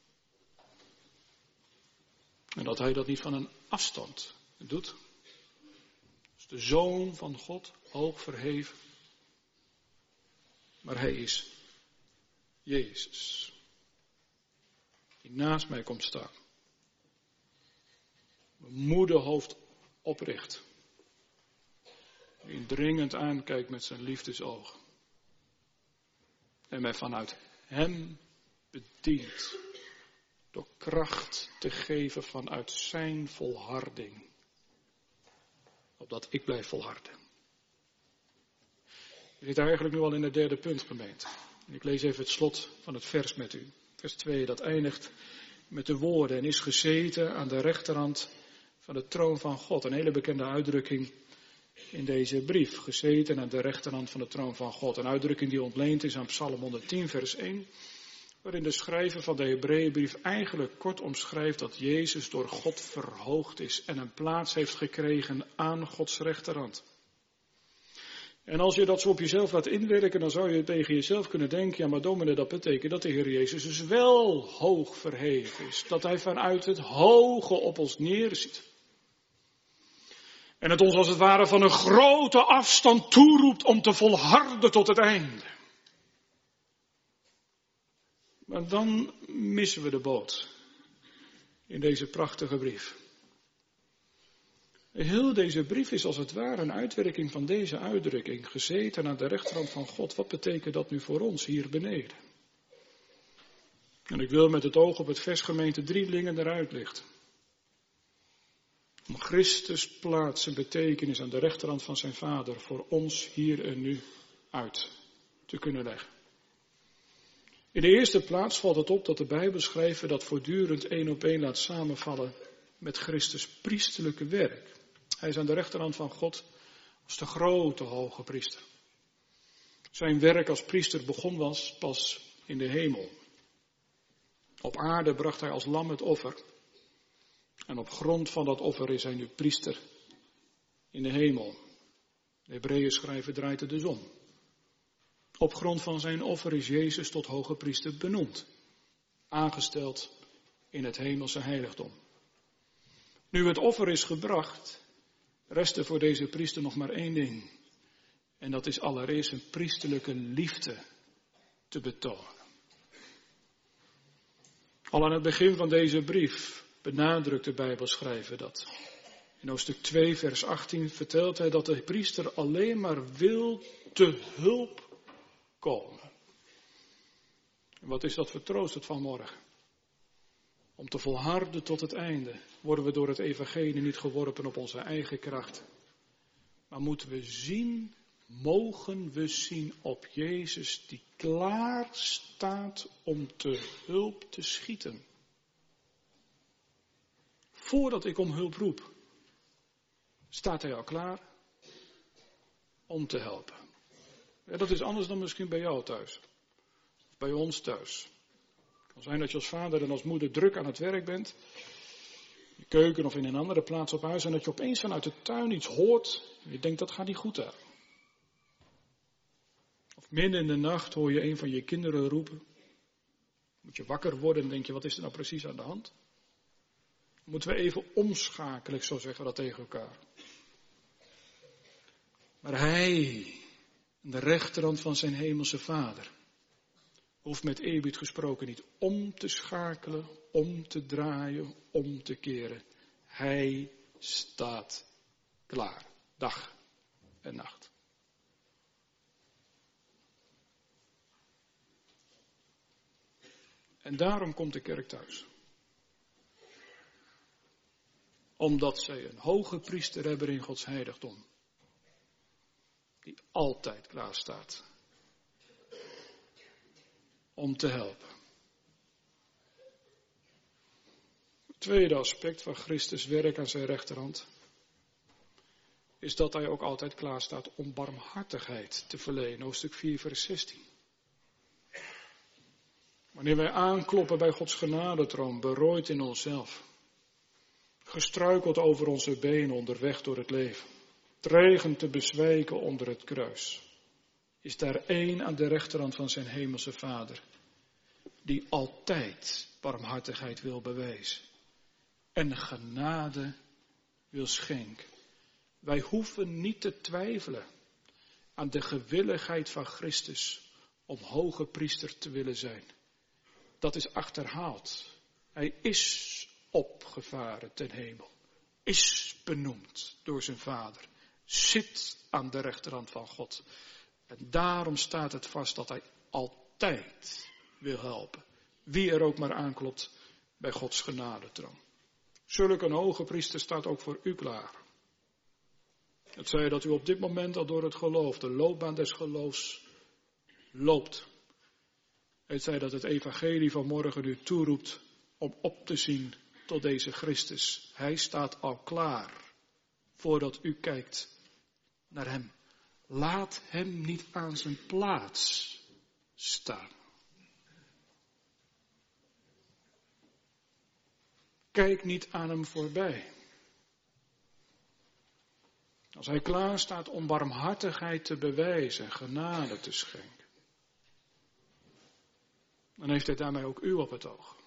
En dat hij dat niet van een afstand doet. Dus de Zoon van God, hoog verheven. Maar hij is Jezus. Die naast mij komt staan. Mijn moederhoofd opricht. Die dringend aankijkt met zijn liefdesoog. En mij vanuit hem bedient. Door kracht te geven vanuit zijn volharding. Opdat ik blijf volharden. We zitten eigenlijk nu al in het derde punt, gemeente. Ik lees even het slot van het vers met u. Vers 2, dat eindigt met de woorden: en is gezeten aan de rechterhand van de troon van God. Een hele bekende uitdrukking in deze brief. Gezeten aan de rechterhand van de troon van God. Een uitdrukking die ontleend is aan Psalm 110 vers 1. Waarin de schrijver van de Hebreeënbrief eigenlijk kort omschrijft dat Jezus door God verhoogd is en een plaats heeft gekregen aan Gods rechterhand. En als je dat zo op jezelf laat inwerken, dan zou je tegen jezelf kunnen denken: ja, maar dominee, dat betekent dat de Heer Jezus dus wel hoog verheven is. Dat Hij vanuit het hoge op ons neerziet. En het ons als het ware van een grote afstand toeroept om te volharden tot het einde. Maar dan missen we de boot in deze prachtige brief. Heel deze brief is als het ware een uitwerking van deze uitdrukking. Gezeten aan de rechterhand van God. Wat betekent dat nu voor ons hier beneden? En ik wil met het oog op het vers gemeente 3 dingen eruit lichten. Om Christus plaats en betekenis aan de rechterhand van zijn Vader voor ons hier en nu uit te kunnen leggen. In de eerste plaats valt het op dat de Bijbelschrijver dat voortdurend 1 op 1 laat samenvallen met Christus' priesterlijke werk. Hij is aan de rechterhand van God als de grote hoge priester. Zijn werk als priester begon pas in de hemel. Op aarde bracht hij als lam het offer. En op grond van dat offer is hij nu priester in de hemel. De Hebreeënschrijver draait het dus om. Op grond van zijn offer is Jezus tot hoge priester benoemd. Aangesteld in het hemelse heiligdom. Nu het offer is gebracht, rest er voor deze priester nog maar 1 ding. En dat is allereerst een priesterlijke liefde te betonen. Al aan het begin van deze brief benadrukt de Bijbelschrijver dat. In hoofdstuk 2 vers 18 vertelt hij dat de priester alleen maar wil te hulp komen. En wat is dat voor troost het vanmorgen? Om te volharden tot het einde worden we door het evangelie niet geworpen op onze eigen kracht. Maar moeten we zien, mogen we zien op Jezus die klaar staat om te hulp te schieten. Voordat ik om hulp roep, staat hij al klaar om te helpen. Ja, dat is anders dan misschien bij jou thuis. Of bij ons thuis. Het kan zijn dat je als vader en als moeder druk aan het werk bent. In je keuken of in een andere plaats op huis. En dat je opeens vanuit de tuin iets hoort. En je denkt, dat gaat niet goed uit. Of midden in de nacht hoor je een van je kinderen roepen. Moet je wakker worden en denk je, wat is er nou precies aan de hand? Dan moeten we even omschakelen, zo zeggen we dat tegen elkaar. Maar hij, aan de rechterhand van zijn hemelse Vader, hoeft met eerbied gesproken niet om te schakelen, om te draaien, om te keren. Hij staat klaar, dag en nacht. En daarom komt de kerk thuis. Omdat zij een hoge priester hebben in Gods heiligdom. Die altijd klaar staat. Om te helpen. Het tweede aspect van Christus' werk aan zijn rechterhand. Is dat hij ook altijd klaar staat om barmhartigheid te verlenen. Hoofdstuk 4 vers 16. Wanneer wij aankloppen bij Gods genadetroon, berooid in onszelf. Gestruikeld over onze benen onderweg door het leven. Dreigend te bezwijken onder het kruis. Is daar één aan de rechterhand van zijn hemelse Vader. Die altijd barmhartigheid wil bewijzen. En genade wil schenken. Wij hoeven niet te twijfelen aan de gewilligheid van Christus om hoge priester te willen zijn. Dat is achterhaald. Hij is opgevaren ten hemel. Is benoemd door zijn Vader. Zit aan de rechterhand van God. En daarom staat het vast dat hij altijd wil helpen. Wie er ook maar aanklopt bij Gods genadetroon. Zulk een hoge priester staat ook voor u klaar. Het zij dat u op dit moment al door het geloof, de loopbaan des geloofs, loopt. Weet zij dat het evangelie van morgen u toeroept om op te zien tot deze Christus. Hij staat al klaar voordat u kijkt naar hem. Laat hem niet aan zijn plaats staan. Kijk niet aan hem voorbij. Als hij klaar staat om barmhartigheid te bewijzen, genade te schenken, dan heeft hij daarmee ook u op het oog.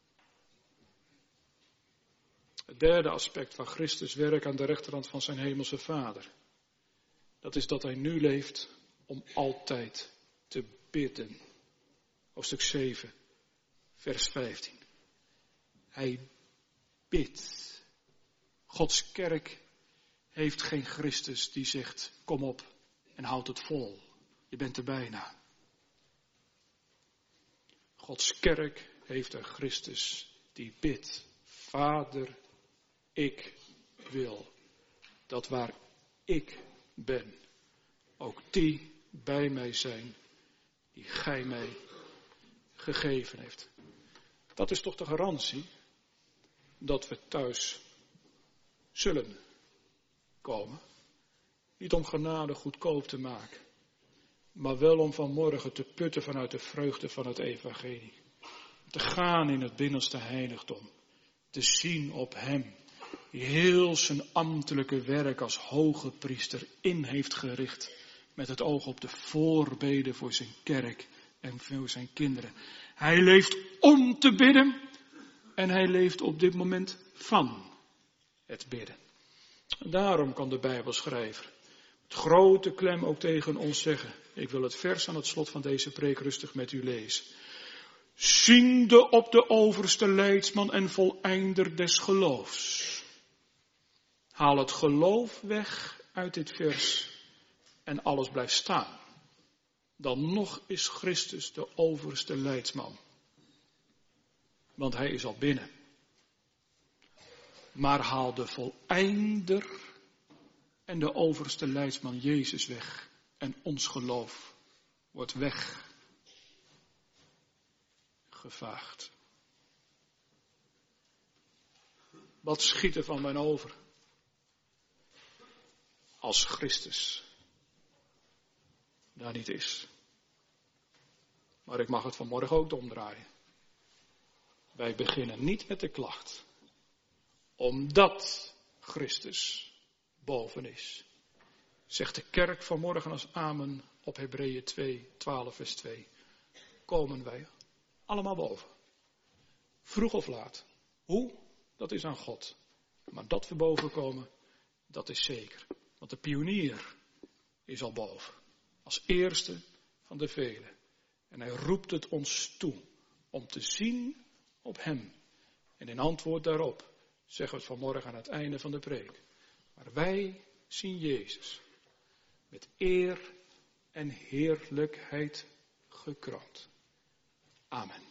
Het derde aspect van Christus' werk aan de rechterhand van zijn hemelse Vader. Dat is dat hij nu leeft om altijd te bidden. Hoofdstuk 7, vers 15. Hij bidt. Gods kerk heeft geen Christus die zegt, kom op en houd het vol. Je bent er bijna. Gods kerk heeft een Christus die bidt. Vader, ik wil dat waar ik ben, ook die bij mij zijn die gij mij gegeven heeft. Dat is toch de garantie dat we thuis zullen komen. Niet om genade goedkoop te maken, maar wel om vanmorgen te putten vanuit de vreugde van het evangelie. Te gaan in het binnenste heiligdom. Te zien op hem die heel zijn ambtelijke werk als hoge priester in heeft gericht. Met het oog op de voorbeden voor zijn kerk en voor zijn kinderen. Hij leeft om te bidden en hij leeft op dit moment van het bidden. Daarom kan de Bijbelschrijver met grote klem ook tegen ons zeggen. Ik wil het vers aan het slot van deze preek rustig met u lezen. Ziende op de overste leidsman en voleinder des geloofs. Haal het geloof weg uit dit vers en alles blijft staan. Dan nog is Christus de overste leidsman. Want hij is al binnen. Maar haal de voleinder en de overste leidsman Jezus weg. En ons geloof wordt weggevaagd. Wat schiet er van mijn over? Als Christus daar niet is. Maar ik mag het vanmorgen ook omdraaien. Wij beginnen niet met de klacht. Omdat Christus boven is. Zegt de kerk vanmorgen als amen op Hebreeën 2, 12 vers 2. Komen wij allemaal boven. Vroeg of laat. Hoe? Dat is aan God. Maar dat we boven komen, dat is zeker. Want de pionier is al boven. Als eerste van de velen. En hij roept het ons toe om te zien op hem. En in antwoord daarop zeggen we het vanmorgen aan het einde van de preek. Maar wij zien Jezus met eer en heerlijkheid gekroond. Amen.